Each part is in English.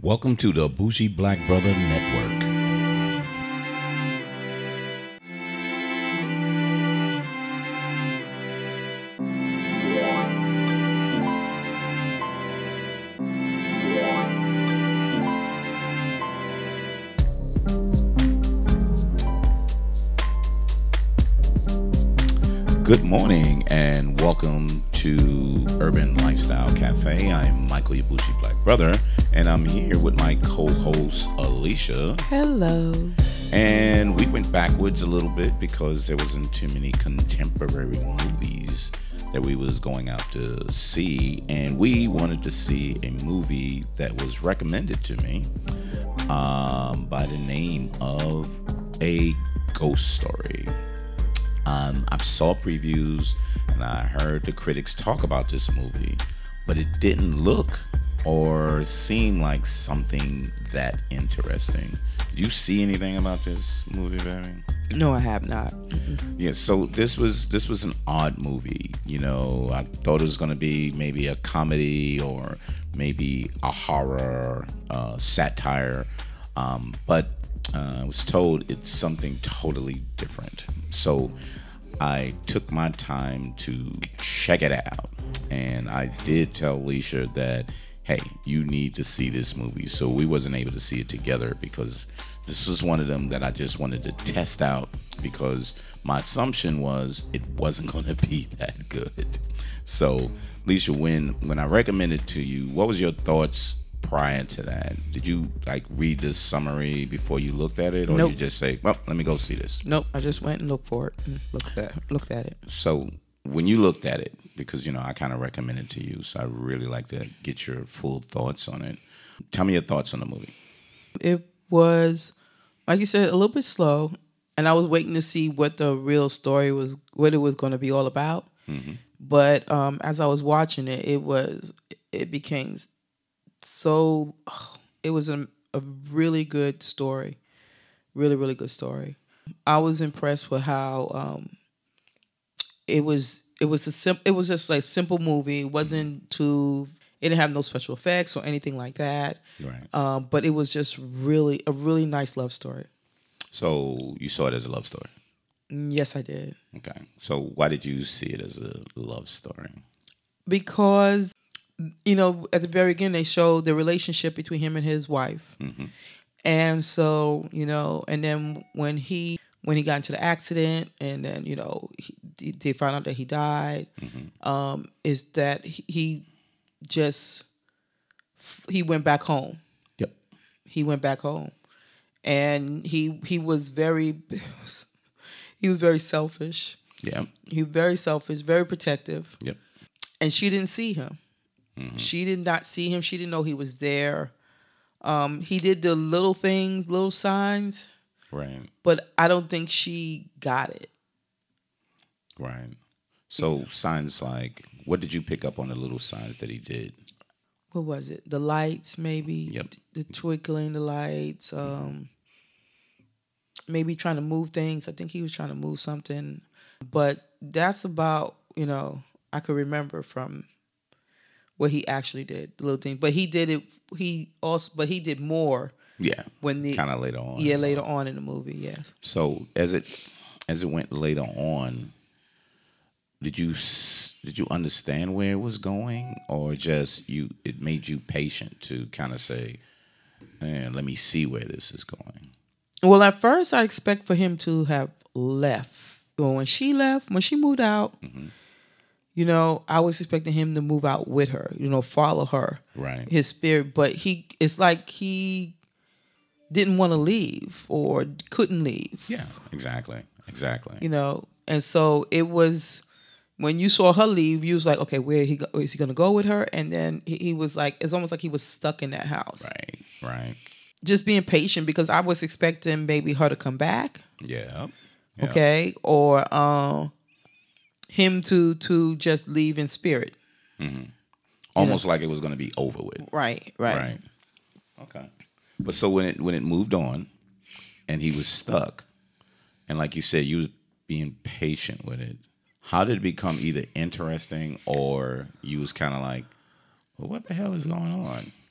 Welcome to the Bougie Black Brother Network. Good morning and welcome to Urban Lifestyle Cafe. I'm Michael, your Bougie Black Brother, and I'm here with my co-host Alicia. Hello. And we went backwards a little bit because there wasn't too many contemporary movies that we was going out to see, and we wanted to see a movie that was recommended to me by the name of A Ghost Story. I saw previews and I heard the critics talk about this movie, but it didn't look or seem like something that interesting. Did you see anything about this movie, baby? No, I have not. Yeah, so this was an odd movie. You know, I thought it was going to be maybe a comedy or maybe a horror satire, but I was told it's something totally different. So I took my time to check it out, and I did tell Alicia that, hey, you need to see this movie. So we wasn't able to see it together because this was one of them that I just wanted to test out because my assumption was it wasn't going to be that good. So, Alicia, when I recommended it to you, what was your thoughts prior to that? Did you read the summary before you looked at it, or Nope. you just say, well, let me go see this? Nope. I just went and looked for it. And looked at it. So when you looked at it, because I kind of recommended it to you, so I really like to get your full thoughts on it. Tell me your thoughts on the movie. It was, like you said, a little bit slow, and I was waiting to see what the real story was, what it was going to be all about. Mm-hmm. But as I was watching it, it became so. It was a really good story, really really good story. I was impressed with how it was. It was just like simple movie. It wasn't too. It didn't have no special effects or anything like that. Right. But it was just really a really nice love story. So you saw it as a love story. Yes, I did. Okay. So why did you see it as a love story? Because at the very beginning they showed the relationship between him and his wife, and so and then when he got into the accident, and then they found out that he died, is that he went back home. Yep. He went back home, and he was very selfish. Yeah. He was very selfish, very protective. Yep. And she didn't see him. She did not see him. She didn't know he was there. He did the little things, little signs. Right. But I don't think she got it. Right. So signs like, what did you pick up on the little signs that he did? What was it? The lights, maybe. Yep. The twinkling, the lights. Maybe trying to move things. I think he was trying to move something. But that's about, I could remember from what he actually did, the little thing. But he did it. But he did more. Yeah. When kind of later on. Yeah, later on in the movie. Yes. So as it went later on, did you understand where it was going, or just it made you patient to kind of say, man, let me see where this is going? Well, at first I expect for him to have left. Well, when she moved out, I was expecting him to move out with her, follow her, Right? his spirit. But it's like he didn't want to leave or couldn't leave. Yeah, exactly. And so it was when you saw her leave, you was like, okay, is he going to go with her? And then he was like, it's almost like he was stuck in that house. Right. Just being patient, because I was expecting maybe her to come back. Yeah. Okay. Or him to just leave in spirit. Almost like it was going to be over with. Right. Okay. But so when it moved on, and he was stuck, and like you said, you was being patient with it. How did it become either interesting, or you was kind of like, well, what the hell is going on?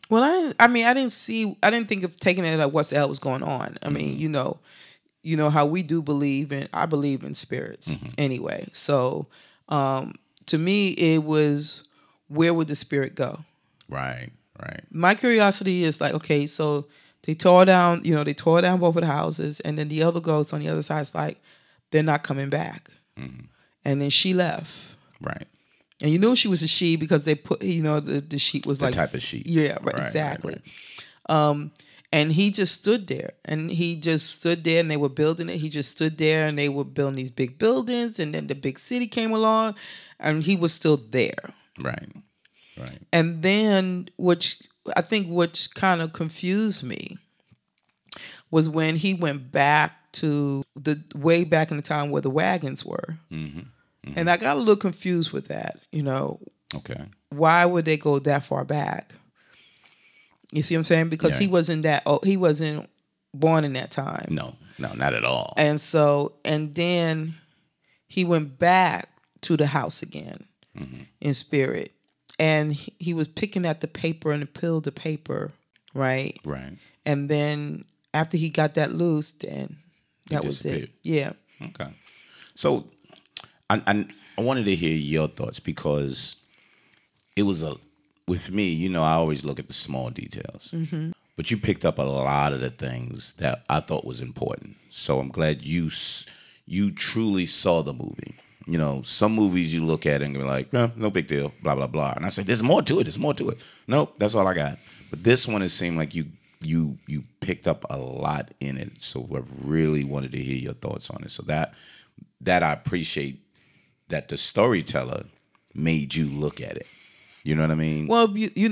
Well, I didn't see. I didn't think of taking it at what the hell was going on. I mean, you know how we do believe in. I believe in spirits anyway. So, to me, it was where would the spirit go? Right. Right. My curiosity is like, okay, so they tore down. They tore down both of the houses, and then the other ghost on the other side is like, they're not coming back. And then she left. Right. And you knew she was a she because they put, the sheet was The like type of sheet. Yeah, right, Right, exactly. right. And he just stood there, and they were building it. He just stood there, and they were building these big buildings, and then the big city came along, and he was still there. Right. Right. And then, which kind of confused me, was when he went back to the way back in the time where the wagons were. And I got a little confused with that. Okay. Why would they go that far back? You see what I'm saying? Because Yeah. he wasn't born in that time. No, not at all. And then he went back to the house again in spirit. And he was picking at the paper and peeled the paper, right? Right. And then after he got that loose, then that was it. disappeared. Yeah. Okay. So I wanted to hear your thoughts because it was with me, I always look at the small details. But you picked up a lot of the things that I thought was important. So I'm glad you truly saw the movie. Some movies you look at and be like, no big deal, blah, blah, blah. And I say, there's more to it. There's more to it. Nope, that's all I got. But this one, it seemed like you picked up a lot in it. So I really wanted to hear your thoughts on it. So that I appreciate that the storyteller made you look at it. You know what I mean? Well,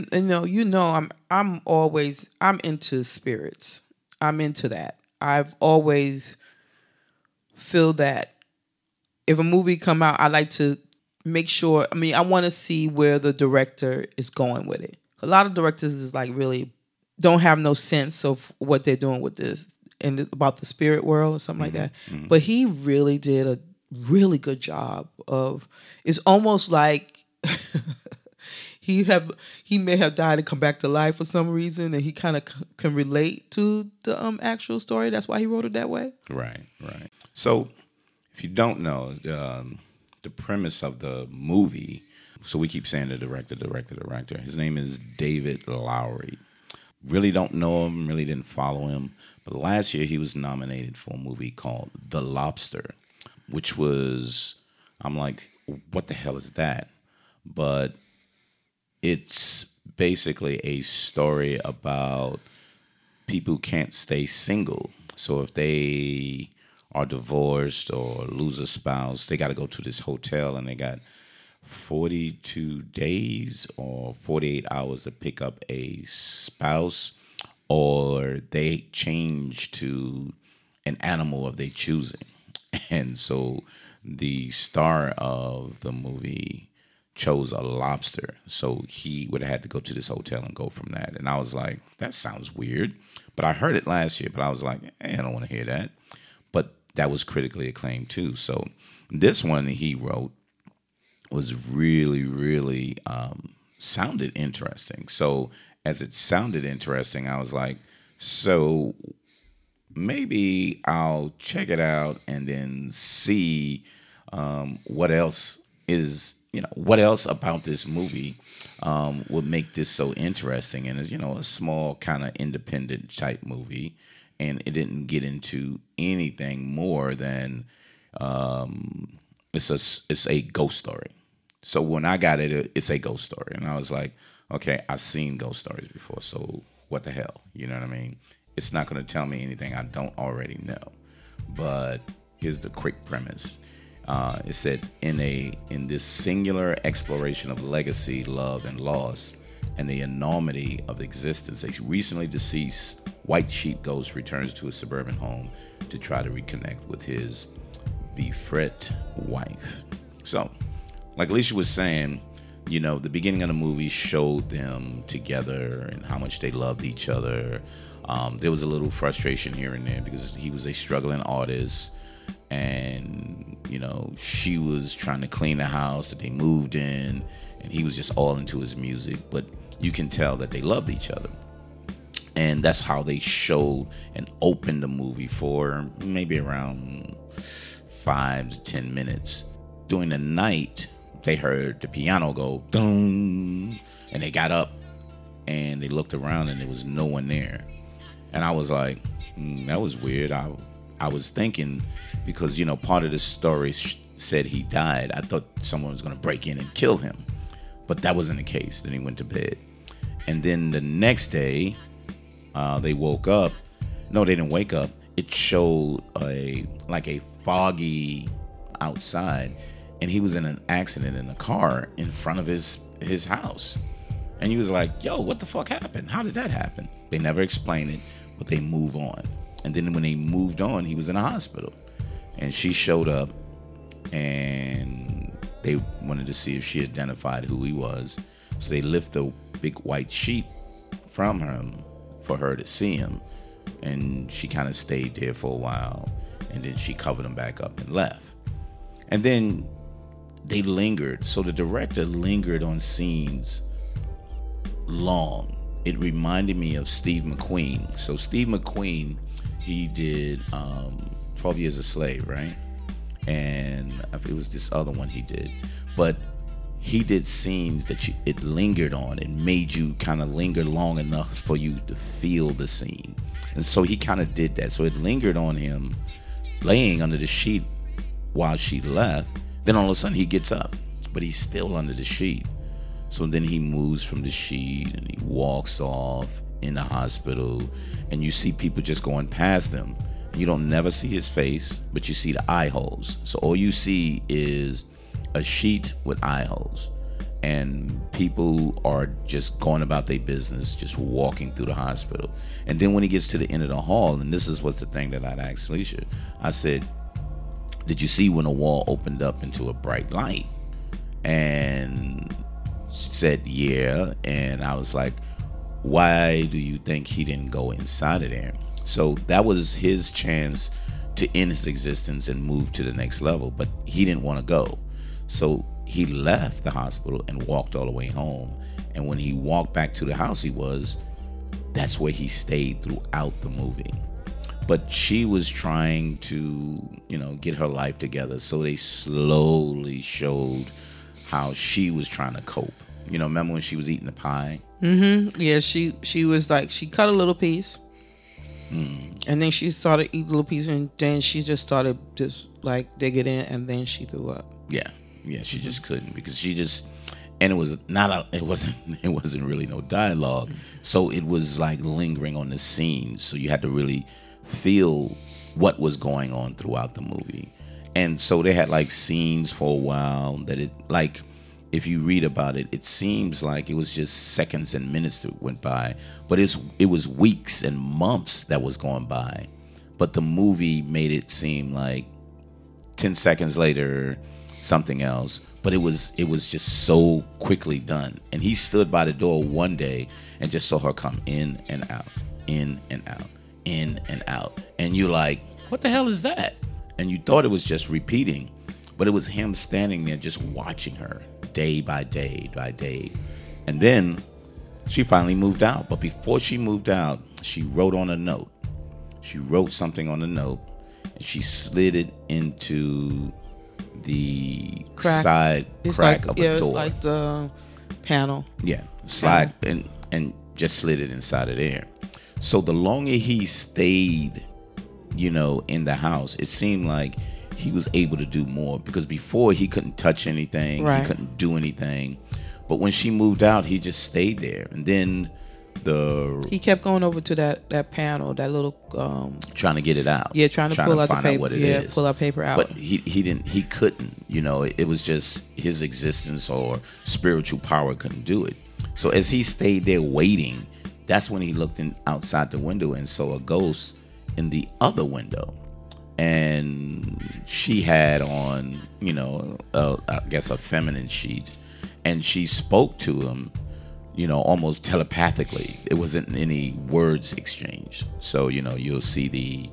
I'm into spirits. I'm into that. I've always feel that if a movie come out, I like to make sure. I mean, I want to see where the director is going with it. A lot of directors is like really don't have no sense of what they're doing with this and about the spirit world or something like that. But he really did a really good job of. It's almost like. He may have died and come back to life for some reason, and he kind of can relate to the actual story. That's why he wrote it that way. Right. So, if you don't know, the premise of the movie, so we keep saying the director. His name is David Lowery. Really don't know him, really didn't follow him. But last year he was nominated for a movie called The Lobster, which was, I'm like, what the hell is that? But it's basically a story about people who can't stay single. So if they are divorced or lose a spouse, they got to go to this hotel and they got 42 days or 48 hours to pick up a spouse, or they change to an animal of their choosing. And so the star of the movie chose a lobster. So he would have had to go to this hotel and go from that. And I was like, that sounds weird. But I heard it last year, but I was like, I don't want to hear that. But that was critically acclaimed too. So this one he wrote was really, really sounded interesting. So as it sounded interesting, I was like, so maybe I'll check it out and then see what else about this movie would make this so interesting. And it's, a small kind of independent type movie. And it didn't get into anything more than it's a ghost story. So when I got it, it's a ghost story. And I was like, okay, I've seen ghost stories before. So what the hell? You know what I mean? It's not going to tell me anything I don't already know. But here's the quick premise. It said, in this singular exploration of legacy, love, and loss, and the enormity of existence, a recently deceased white sheep ghost returns to his suburban home to try to reconnect with his befret wife. So, like Alicia was saying, the beginning of the movie showed them together and how much they loved each other. There was a little frustration here and there because he was a struggling artist. And, she was trying to clean the house that they moved in, and he was just all into his music. But you can tell that they loved each other. And that's how they showed and opened the movie for maybe around 5 to 10 minutes. During the night, they heard the piano go boom, and they got up and they looked around and there was no one there. And I was like, that was weird. I was thinking, because, you know, part of the story said he died. I thought someone was going to break in and kill him, but that wasn't the case. Then he went to bed. And then the next day, they woke up. No, they didn't wake up. It showed a foggy outside, and he was in an accident in a car in front of his house. And he was like, yo, what the fuck happened? How did that happen? They never explain it, but they move on. And then when they moved on, he was in a hospital. And she showed up, and they wanted to see if she identified who he was. So they lift the big white sheet from him for her to see him. And she kind of stayed there for a while. And then she covered him back up and left. And then they lingered. So the director lingered on scenes long. It reminded me of Steve McQueen. So Steve McQueen, he did 12 Years a Slave, right? And it was this other one he did. But he did scenes that it lingered on. It made you kind of linger long enough for you to feel the scene. And so he kind of did that. So it lingered on him laying under the sheet while she left. Then all of a sudden he gets up, but he's still under the sheet. So then he moves from the sheet and he walks off in the hospital, and you see people just going past him. You don't never see his face, but you see the eye holes. So all you see is a sheet with eye holes, and people are just going about their business, just walking through the hospital. And then when he gets to the end of the hall, and this is what's the thing that I'd asked Alicia, I said, did you see when a wall opened up into a bright light? And she said, yeah. And I was like, why do you think he didn't go inside of there? So that was his chance to end his existence and move to the next level, but he didn't want to go. So he left the hospital and walked all the way home. And when he walked back to the house that's where he stayed throughout the movie. But she was trying to, get her life together. So they slowly showed how she was trying to cope. Remember when she was eating the pie? Mm-hmm. Yeah, she was like, she cut a little piece. And then she started eating a little piece, and then she just started just like digging in, and then she threw up. Yeah, she just couldn't, because she just, and it wasn't really no dialogue, so it was like lingering on the scene. So you had to really feel what was going on throughout the movie, and so they had like scenes for a while that it like. If you read about it, it seems like it was just seconds and minutes that went by, but it was weeks and months that was going by. But the movie made it seem like 10 seconds later, something else. But it was just so quickly done. And he stood by the door one day and just saw her come in and out, in and out, in and out. And you're like, what the hell is that? And you thought it was just repeating, but it was him standing there just watching her day by day by day. And then she finally moved out. But before she moved out, she wrote on a note. She wrote something on the note, and she slid it into the side crack of a door. It's like the panel. Yeah, slide and just slid it inside of there. So the longer he stayed, in the house, it seemed like he was able to do more, because before he couldn't touch anything, right. He couldn't do anything. But when she moved out, he just stayed there. And then he kept going over to that panel, that little trying to get it out. Yeah, trying to pull out the paper. What it is. Pull out paper out. But he couldn't. It was just his existence or spiritual power couldn't do it. So as he stayed there waiting, that's when he looked outside the window and saw a ghost in the other window. And she had on, I guess a feminine sheet, and she spoke to him, almost telepathically. It wasn't any words exchanged. So, you'll see the,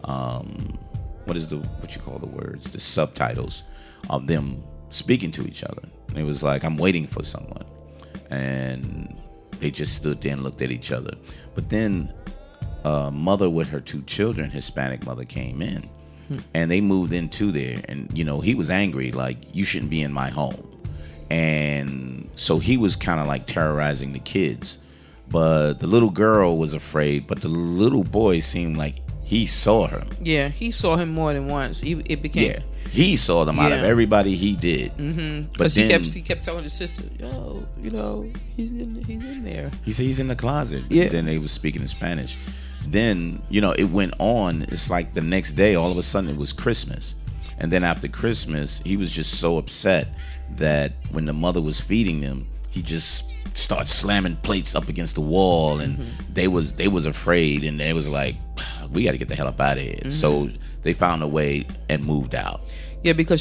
what you call the words, the subtitles of them speaking to each other. And it was like, I'm waiting for someone. And they just stood there and looked at each other. But then a mother with her 2 children, Hispanic mother, came in, and they moved into there. And, you know, he was angry, like, you shouldn't be in my home. And so he was kind of like terrorizing the kids. But the little girl was afraid, but the little boy seemed like he saw her. Yeah, he saw him more than once. It became. Yeah, he saw them out of everybody. He did. Because he kept telling his sister, "Yo, you know, he's in there." He said he's in the closet. Yeah. Then they was speaking in Spanish. Then, you know, it went on. It's like the next day, all of a sudden, it was Christmas. And then after Christmas, he was just so upset that when the mother was feeding them, he just started slamming plates up against the wall, and they was afraid, and they was like, we got to get the hell up out of here. So they found a way and moved out. Yeah, because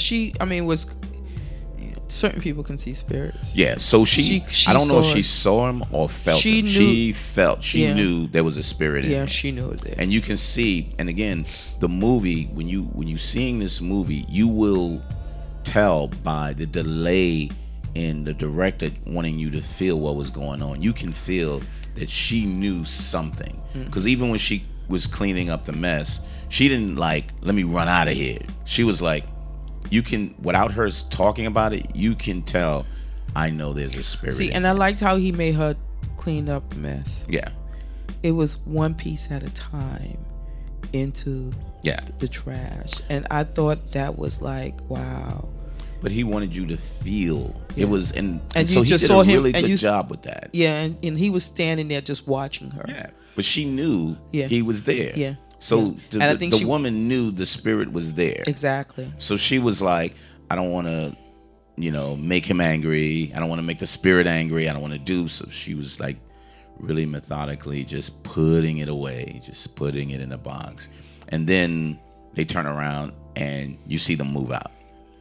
certain people can see spirits. Yeah, so she I don't know if she saw him or felt him. She knew there was a spirit in him. She knew it there. And you can see, and again, the movie, when you seeing this movie, you will tell by the delay in the director wanting you to feel what was going on. You can feel that she knew something. Because even when she was cleaning up the mess, she didn't like, let me run out of here. She was like, you can, without her talking about it, you can tell, I know there's a spirit. See, and I liked how he made her clean up the mess. Yeah. It was one piece at a time into the trash. And I thought that was like, wow. But he wanted you to feel. Yeah. It was, and so he did a really good job with that. Yeah, and he was standing there just watching her. Yeah. But she knew he was there. Yeah. So the woman knew the spirit was there. Exactly. So she was like, I don't want to, you know, make him angry. I don't want to make the spirit angry. I don't want to do. So she was like really methodically just putting it away, just putting it in a box. And then they turn around and you see them move out.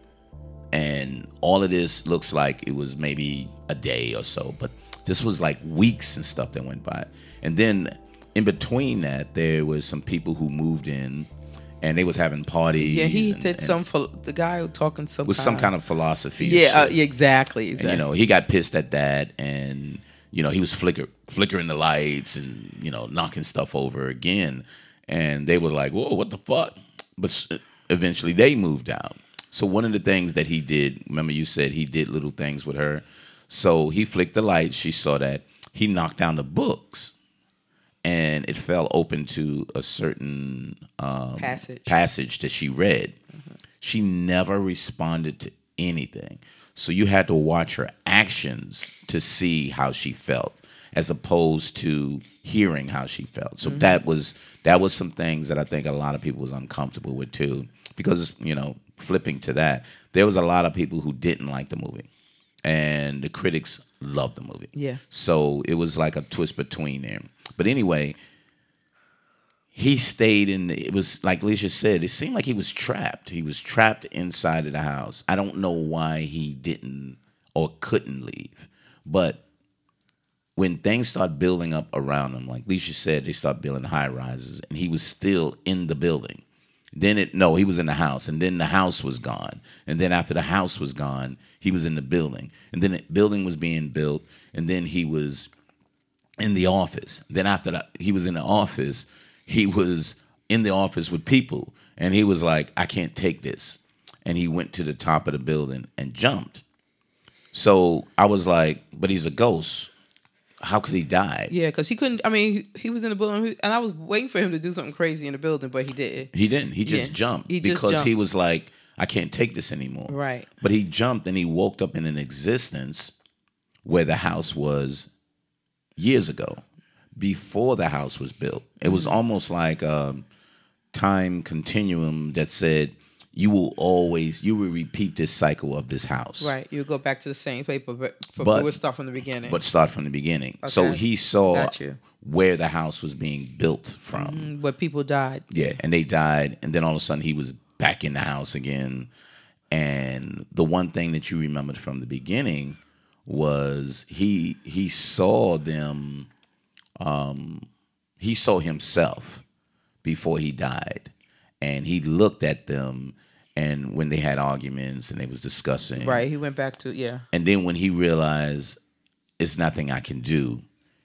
And all of this looks like it was maybe a day or so, but this was like weeks and stuff that went by. And then in between that, there was some people who moved in, and they was having parties. Yeah, he did the guy who talking some kind of philosophy. Yeah, exactly. And, you know, he got pissed at that, and you know, he was flickering the lights and, you know, knocking stuff over again. And they were like, "Whoa, what the fuck?" But eventually, they moved out. So one of the things that he did, remember you said he did little things with her. So he flicked the lights. She saw that. He knocked down the books. And it fell open to a certain passage that she read. She never responded to anything. So you had to watch her actions to see how she felt, as opposed to hearing how she felt. So that was some things that I think a lot of people was uncomfortable with too. Because, you know, flipping to that, there was a lot of people who didn't like the movie. And the critics loved the movie. Yeah. So it was like a twist between them. But anyway, he stayed it was like Alicia said, it seemed like he was trapped. He was trapped inside of the house. I don't know why he didn't or couldn't leave. But when things start building up around him, like Alicia said, they start building high rises, and he was still in the building. Then he was in the house, and then the house was gone. And then after the house was gone, he was in the building. And then the building was being built, and then he was in the office. Then after that, he was in the office, he was in the office with people, and he was like, I can't take this. And he went to the top of the building and jumped. So I was like, but he's a ghost. How could he die? Yeah, because he couldn't. I mean, he was in the building, and I was waiting for him to do something crazy in the building, but he didn't. He didn't. He just jumped because he was like, I can't take this anymore. Right. But he jumped, and he woke up in an existence where the house was years ago, before the house was built. It was almost like a time continuum that said, you will repeat this cycle of this house. Right. You go back to the same paper, but we'll start from the beginning. But start from the beginning. Okay. So he saw where the house was being built from. Where people died. Yeah, and they died. And then all of a sudden he was back in the house again. And the one thing that you remembered from the beginning was he saw them, he saw himself before he died. And he looked at them, and when they had arguments and they was discussing. Right, he went back to, yeah. And then when he realized it's nothing I can do,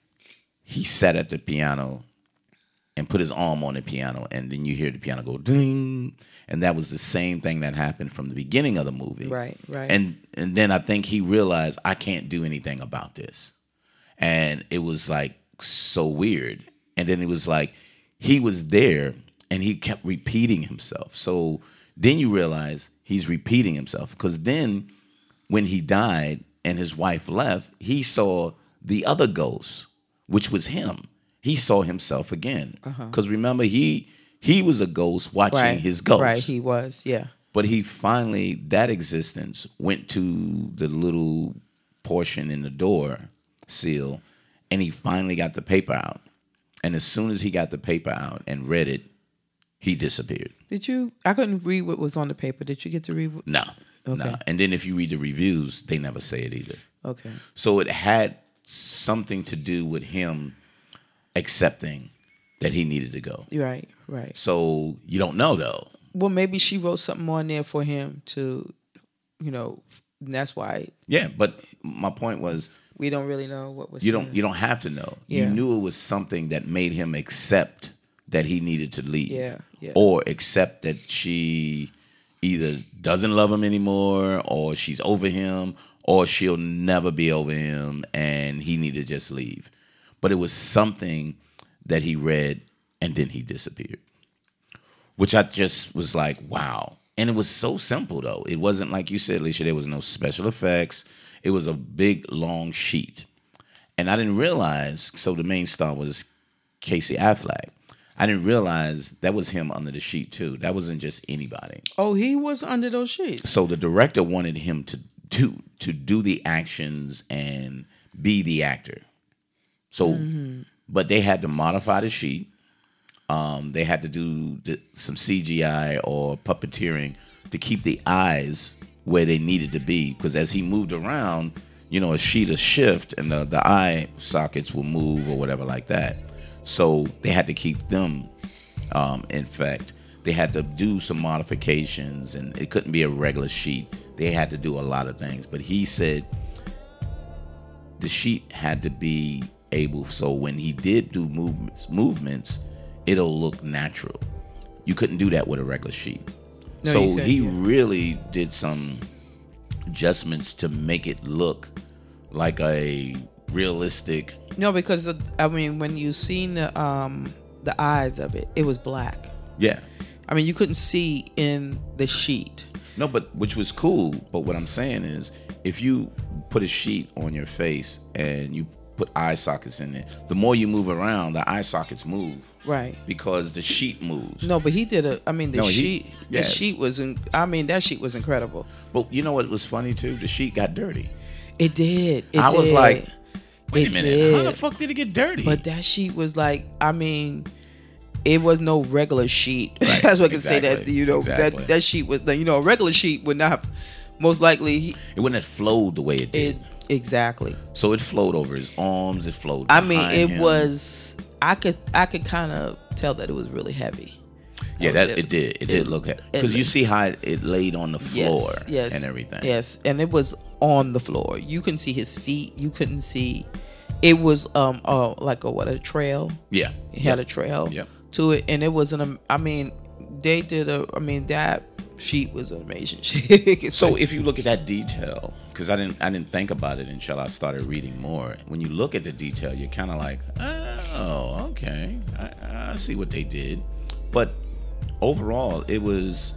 he sat at the piano and put his arm on the piano, and then you hear the piano go ding, and that was the same thing that happened from the beginning of the movie. Right. And then I think he realized, I can't do anything about this, and it was like so weird. And then it was like he was there and he kept repeating himself. So then you realize he's repeating himself, because then when he died and his wife left, he saw the other ghost, which was him. He saw himself again, because remember, he was a ghost watching his ghost. Right, he was, yeah. But he finally, that existence went to the little portion in the door seal, and he finally got the paper out. And as soon as he got the paper out and read it, he disappeared. Did you? I couldn't read what was on the paper. Did you get to read? No. Okay. No. And then if you read the reviews, they never say it either. Okay. So it had something to do with him accepting that he needed to go. Right. So you don't know, though. Well, maybe she wrote something on there for him to, that's why. Yeah, but my point was, we don't really know what was. You don't have to know. Yeah. You knew it was something that made him accept that he needed to leave. Yeah. Or accept that she either doesn't love him anymore, or she's over him, or she'll never be over him and he needed to just leave. But it was something that he read and then he disappeared, which I just was like, wow. And it was so simple, though. It wasn't like you said, Alicia, there was no special effects. It was a big, long sheet. And I didn't realize, so the main star was Casey Affleck. I didn't realize that was him under the sheet, too. That wasn't just anybody. Oh, he was under those sheets. So the director wanted him to do the actions and be the actor. So, but they had to modify the sheet. They had to do some CGI or puppeteering to keep the eyes where they needed to be, because as he moved around, a sheet will shift and the eye sockets will move or whatever like that. So they had to keep them. In fact, they had to do some modifications, and it couldn't be a regular sheet. They had to do a lot of things, but he said the sheet had to be able, so when he did do movements, it'll look natural. You couldn't do that with a regular sheet. No, so he really did some adjustments to make it look like a realistic. No, because when you seen the eyes of it, it was black. Yeah. I mean, you couldn't see in the sheet. No, but which was cool. But what I'm saying is, if you put a sheet on your face and you put eye sockets in it, the more you move around, the eye sockets move. Right. Because the sheet moves. No, but he did sheet. The sheet was. That sheet was incredible. But you know what was funny too? The sheet got dirty. It did. I was like, wait a minute, did. how the fuck did it get dirty? But that sheet was like, it was no regular sheet. Right. That's what I can say. That Exactly. that sheet was, a regular sheet would not have, most likely. It wouldn't have flowed the way it did. Exactly. So it flowed over his arms. It flowed. It him. was. I could kind of tell that it was really heavy. Yeah, it did. It did look heavy, because you see how it laid on the floor and everything. Yes, and it was on the floor. You couldn't see his feet. You couldn't see. It was like a trail. Yeah, it had a trail to it, and it was they did that sheet was an amazing sheet. So if you look at that detail, because I didn't think about it until I started reading more. When you look at the detail, you're kind of like, oh, okay, I see what they did. But overall, it was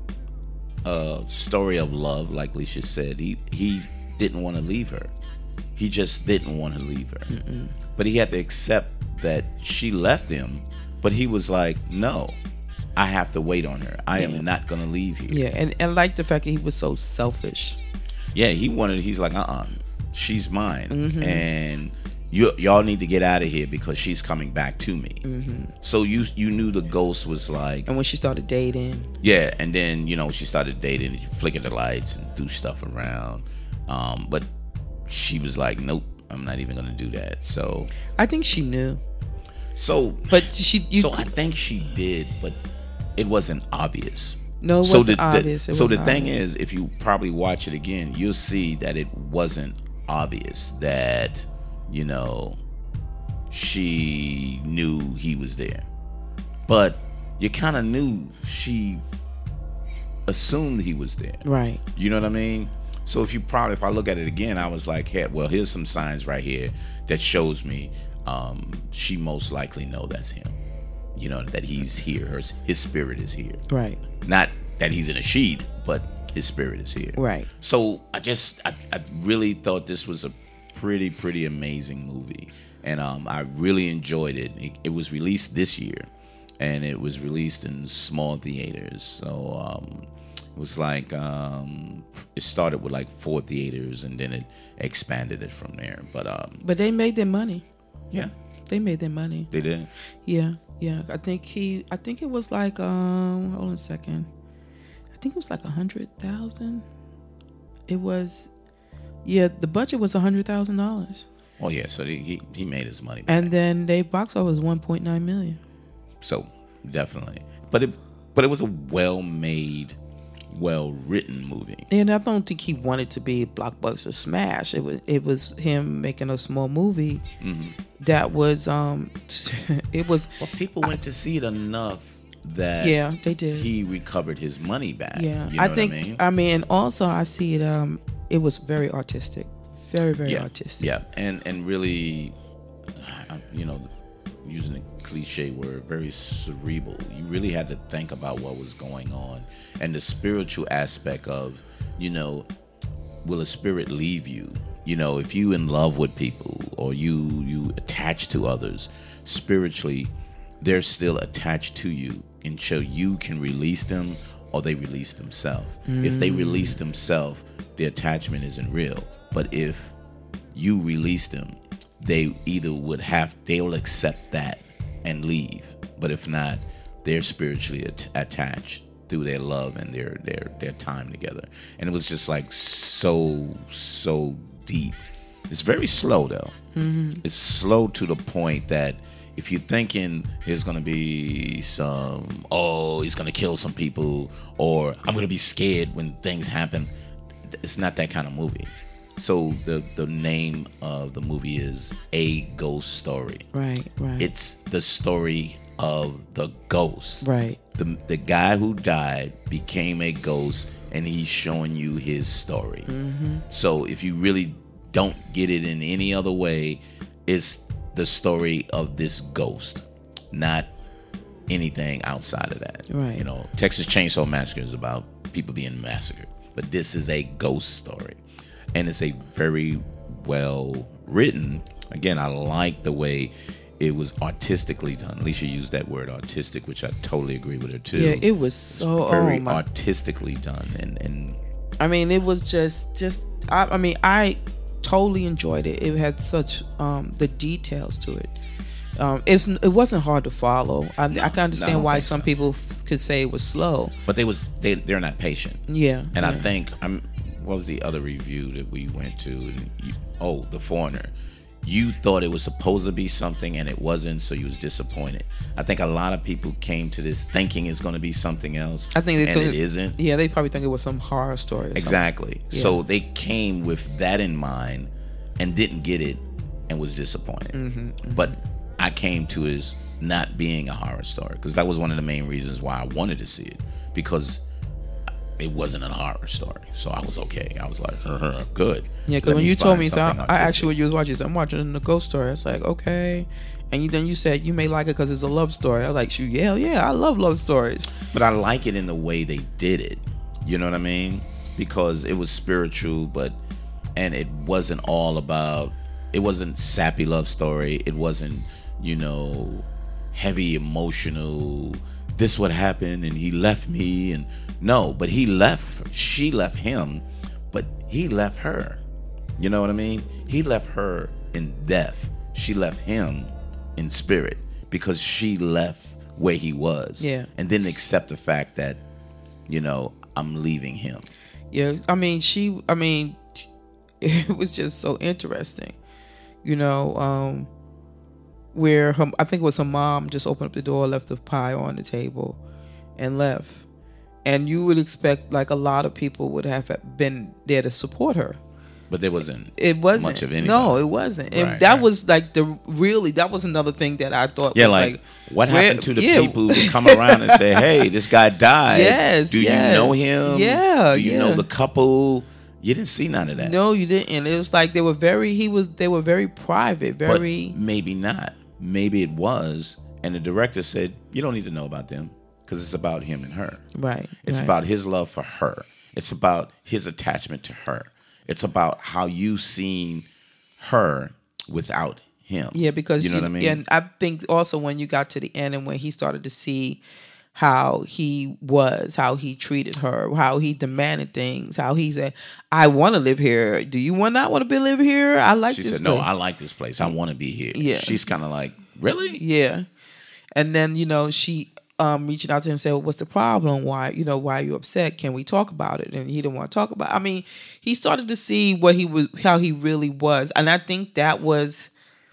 a story of love, like Alicia said. He didn't want to leave her. He just didn't want to leave her. Mm-mm. But he had to accept that she left him. But he was like, no, I have to wait on her. I am not going to leave here. Yeah, and I like the fact that he was so selfish. Yeah, he's like, she's mine. Mm-hmm. And y'all need to get out of here because she's coming back to me. Mm-hmm. So you knew the ghost was like. And when she started dating. Yeah, and then she started dating, and you flicker the lights and do stuff around. But she was like, nope, I'm not even gonna do that. So I think she knew. So, but I think she did, but it wasn't obvious. No, it wasn't obvious. The thing is, if you probably watch it again, you'll see that it wasn't obvious that she knew he was there. But you kind of knew she assumed he was there. Right. You know what I mean? So if I look at it again, I was like, hey, well, here's some signs right here that shows me she most likely know that's him. You know, that he's here. His spirit is here. Right. Not that he's in a sheet, but his spirit is here. Right. So I really thought this was a pretty amazing movie. And I really enjoyed it. It was released this year. And it was released in small theaters. So it was like it started with like 4 theaters, and then it expanded it from there. But they made their money. Yeah, they made their money. They did. Yeah. I think it was like hold on a second. I think it was like 100,000. It was, the budget was $100,000. Oh yeah, so he made his money back. And then they box office was 1.9 million. So definitely, but it was a well-made, well-written movie. And I don't think he wanted to be a blockbuster smash. It was him making a small movie that was it was. Well, people went to see it enough that they did. He recovered his money back. Yeah, you know I think. What I mean? I mean, also I see it. It was very artistic, very artistic. Yeah, and really, using a cliche word, very cerebral. You really had to think about what was going on, and the spiritual aspect of, will a spirit leave you? If you in love with people or you attach to others spiritually, they're still attached to you until you can release them or they release themselves. If they release themselves, the attachment isn't real. But if you release them, they either they'll accept that and leave. But if not, they're spiritually attached through their love and their time together. And it was just like so deep. It's very slow though. It's slow to the point that if you're thinking there's gonna be he's gonna kill some people, or I'm gonna be scared when things happen, it's not that kind of movie. So the name of the movie is A Ghost Story. Right. It's the story of the ghost. Right. The guy who died became a ghost, and he's showing you his story. So if you really don't get it in any other way, it's the story of this ghost, not anything outside of that. Right. Texas Chainsaw Massacre is about people being massacred, but this is a ghost story. And it's a very well written. Again, I like the way it was artistically done. Alicia used that word artistic, which I totally agree with her too. Yeah, it was so very artistically done, and I mean, it was just. I totally enjoyed it. It had such the details to it. It wasn't hard to follow. I can understand why some people could say it was slow, but they're not patient. Yeah, and I think what was the other review that we went to? The Foreigner. You thought it was supposed to be something and it wasn't, so you was disappointed. I think a lot of people came to this thinking it's going to be something else. I think it isn't. Yeah, they probably think it was some horror story. Exactly. Yeah. So they came with that in mind and didn't get it and was disappointed. But I came to it not being a horror story, because that was one of the main reasons why I wanted to see it, because it wasn't a horror story. So I was okay. I was like, good. Yeah, because when you told me, I actually, when you was watching, I'm watching the ghost story. It's like, okay. And then you said you may like it because it's a love story. I was like, shoot, yeah, I love love stories. But I like it in the way they did it. You know what I mean? Because it was spiritual, and it wasn't all about, it wasn't sappy love story. It wasn't, heavy emotional, this what happened and he left me, and no, but she left him, but he left her. You know what I mean? He left her in death. She left him in spirit, because she left where he was. Yeah. And didn't accept the fact that, I'm leaving him. Yeah. I mean, it was just so interesting, where I think it was her mom just opened up the door, left the pie on the table and left. And you would expect like a lot of people would have been there to support her. But there wasn't It wasn't. much of anybody. No, it wasn't. And Right, that right. was like that was another thing that I thought Yeah, was like, what where- happened to the yeah. people who come around and say, "Hey, this guy died. Yes, Do yes. you know him? Yeah, Do you know yeah. the couple?" You didn't see none of that. No, you didn't. It was like they were very private, But very maybe not. Maybe it was, and the director said, "You don't need to know about them because it's about him and her. right. It's right. about his love for her. It's about his attachment to her. It's about how you seen her without him." Yeah, because you know what I mean. And I think also when you got to the end and when he started to see how he was, how he treated her, how he demanded things, how he said, "I want to live here. Do you not want to live here? I like She this." said, "No, place." I like this place. I want to be here." Yeah. She's kind of like, "Really?" Yeah. And then, she reaching out to him and said, well, "What's the problem? Why are you upset? Can we talk about it?" And he didn't want to talk about it. I mean, he started to see how he really was. And I think that was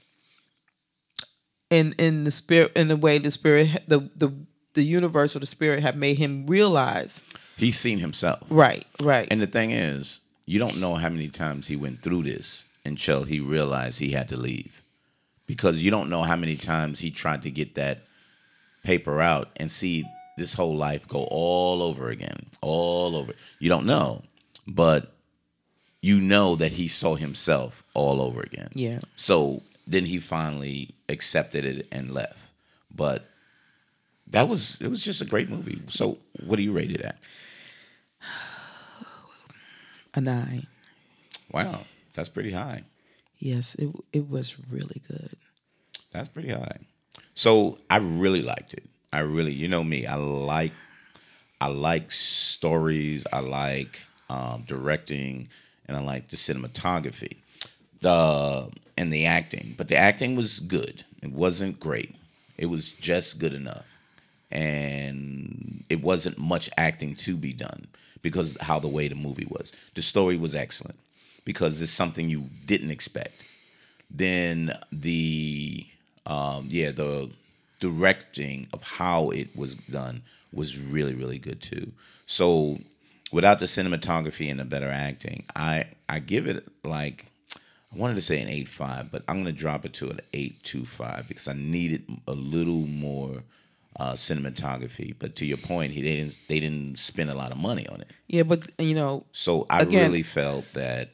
in the spirit, in the way the spirit, the universe or the spirit have made him realize. He's seen himself. Right. And the thing is, you don't know how many times he went through this until he realized he had to leave. Because you don't know how many times he tried to get that paper out and see this whole life go all over again. All over. You don't know. But you know that he saw himself all over again. Yeah. So then he finally accepted it and left. But it was just a great movie. So what do you rate it at? A 9. Wow, that's pretty high. Yes, it was really good. That's pretty high. So I really liked it. I really, you know me, I like stories. I like directing, and I like the cinematography, and the acting. But the acting was good. It wasn't great. It was just good enough, and it wasn't much acting to be done because how the way the movie was. The story was excellent because it's something you didn't expect. Then the directing of how it was done was really, really good too. So without the cinematography and the better acting, I give it like, I wanted to say an 8.5, but I'm gonna drop it to an 8.25 because I needed a little more cinematography. But to your point, they didn't spend a lot of money on it. Yeah, but So I again, really felt that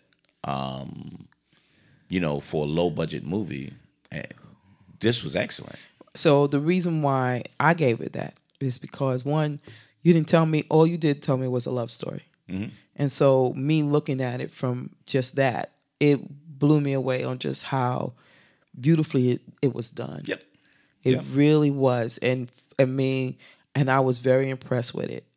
for a low budget movie, this was excellent. so the reason why I gave it that is because one, you didn't tell me. All you did tell me was a love story, and so me looking at it from just that, it blew me away on just how beautifully it was done. Yep. It Yep. really was, and I was very impressed with it.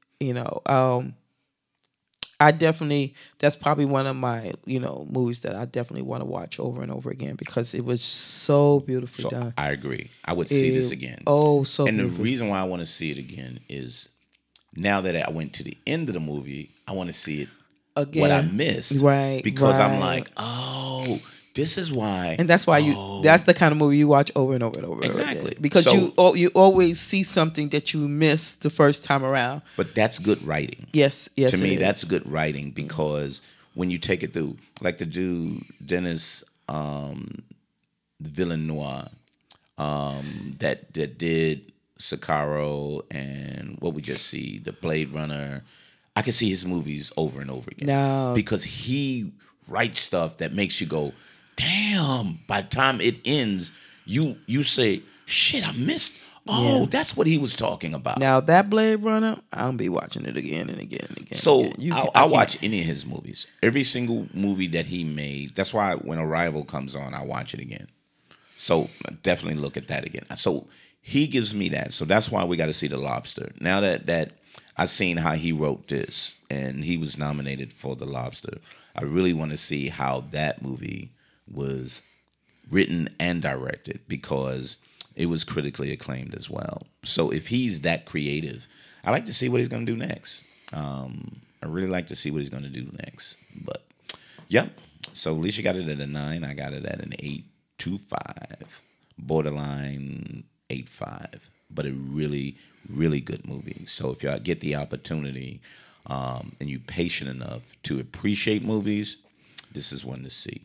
I definitely, that's probably one of my movies that I definitely want to watch over and over again because it was so beautifully So done. I agree. I would see this again. Oh, so And the beautiful. reason why I want to see it again is now that I went to the end of the movie, I want to see it Again. what I missed. Right, Because I'm right. like, oh, this is why. And that's why that's the kind of movie you watch over and over and over. Exactly. Again. Because So- you always see something that you missed the first time around. But that's good writing. Yes, To it me, is. that's good writing because when you take it through, like the dude Dennis Villeneuve, that did Sicario and what we just see, the Blade Runner. I can see his movies over and over again. No. Because he writes stuff that makes you go, damn. By the time it ends, you say, shit, I missed. Oh, Yeah. that's what he was talking about. Now that Blade Runner, I'll be watching it again and again and again. So and again. I I'll can't- watch any of his movies. Every single movie that he made. That's why when Arrival comes on, I watch it again. So definitely look at that again. So he gives me that. So that's why we got to see The Lobster. Now that I've seen how he wrote this and he was nominated for The Lobster, I really want to see how that movie was written and directed because it was critically acclaimed as well. So if he's that creative, I like to see what he's going to do next. I really like to see what he's going to do next. But, yep. So Alicia got it at a 9. I got it at an 8.25. Borderline 8.5. But a really, really good movie. So if y'all get the opportunity and you're patient enough to appreciate movies, This is one to see.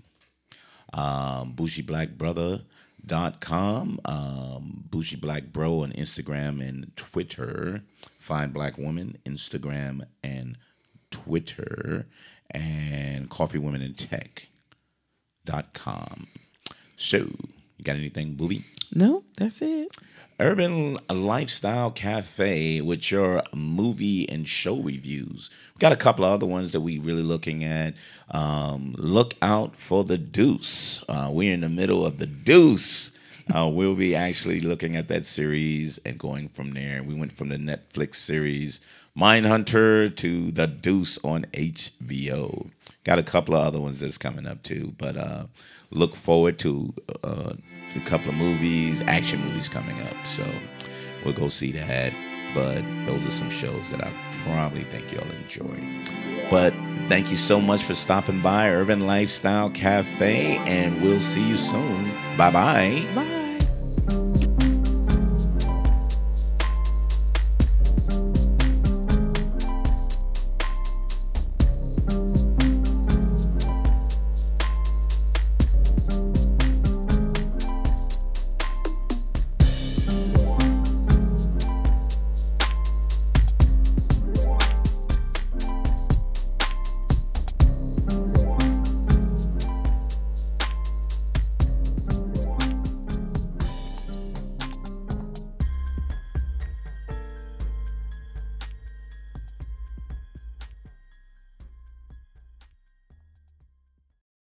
BougieBlackBrother.com, Bougie Black Bro on Instagram and Twitter. Fine Black Woman, Instagram and Twitter. And CoffeeWomenInTech.com. So, you got anything, Booby? No, that's it. Urban Lifestyle Cafe with your movie and show reviews. We got a couple of other ones that we really looking at. Look out for The Deuce. We're in the middle of The Deuce. We'll be actually looking at that series and going from there. We went from the Netflix series Mindhunter to The Deuce on HBO. Got a couple of other ones that's coming up too, but look forward to a couple of movies, action movies coming up. So we'll go see that. But those are some shows that I probably think you'll enjoy. But thank you so much for stopping by Urban Lifestyle Cafe, and we'll see you soon. Bye-bye. Bye.